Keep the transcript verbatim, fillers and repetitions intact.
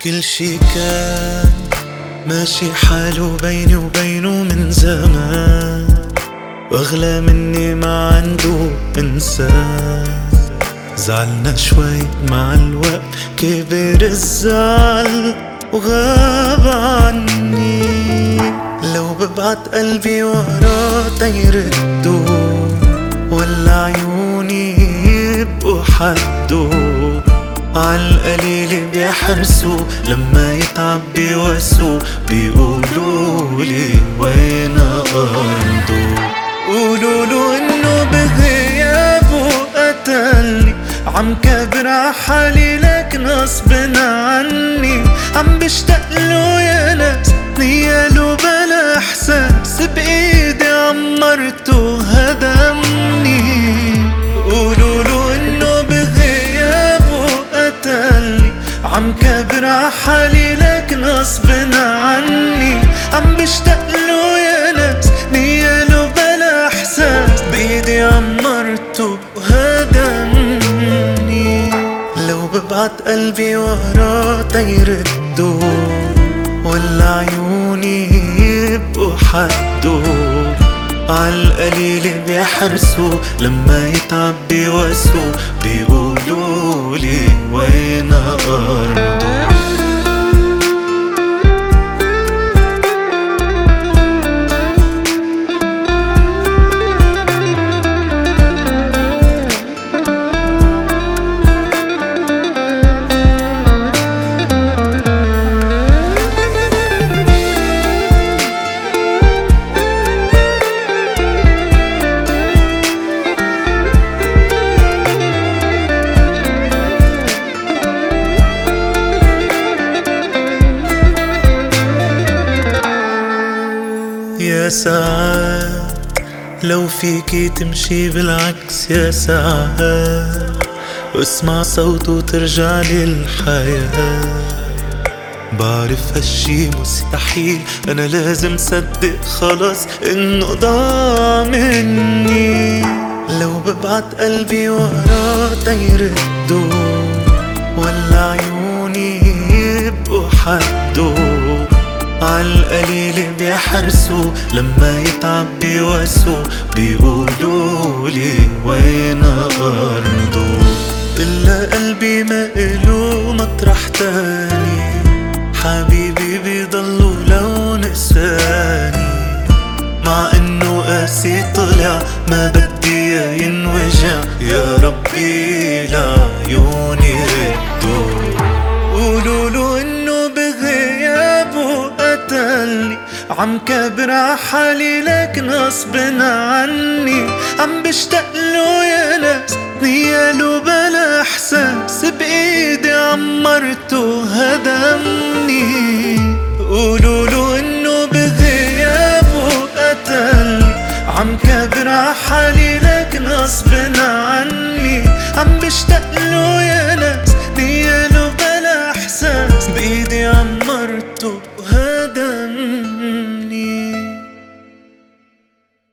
كل شي كان ماشي حاله بيني وبينه من زمان، واغلى مني ما عنده انسان. زعلنا شوي مع الوقت كبر الزعل وغاب عني. لو ببعت قلبي وراه تيرده ولا عيوني يبقوا حده، عالقليل بيحرسوا لما يتعب بيواسوا، بيقولولي وين أرضه. قولوله إنه بغيابه قتلني، عم كبر عحالي لكن غصب عني. عم بشتاقله يا ناس نياله بلا إحساس، بإيدي عمرته هدمني. قولوله إنه بغيابه قتلني، عم كبر عحالي لكن غصب عني. عم بشتاقله يا ناس نياله بلا إحساس، بإيدي عمرته وهدمني. لو ببعت قلبي وراه تيرده ولا عيوني يبقوا حده، عالقليل بيحرسوا لما يتعب بيواسوا، بيقولولي وين أرضه. يا ساعات لو فيكي تمشي بالعكس، يا ساعات واسمع صوته ترجعلي الحياة. بعرف هالشي مستحيل، أنا لازم صدق خلاص إنه ضاع مني. لو ببعت قلبي وراه تيرده ولا عيوني يبقوا حده، عالقليل بيحرسوا لما يتعب بيواسوا، بيقولولي وين أرضه. إلا قلبي ما إله مطرح تاني، حبيبي بيضلوا لو نساني. مع إنه قاسي طلع ما بدي ينوجع، يا ربي لعيوني رده. قولوله إنه بغيابه قتلني، عم كبر عحالي لكن غصب عني. عم بشتاقله يا ناس نياله بلا إحساس، بإيدي عمرته هدمني. قولوله إنه بغيابه قتلني، عم كبر عحالي لكن غصب عني. عم بشتاقله يا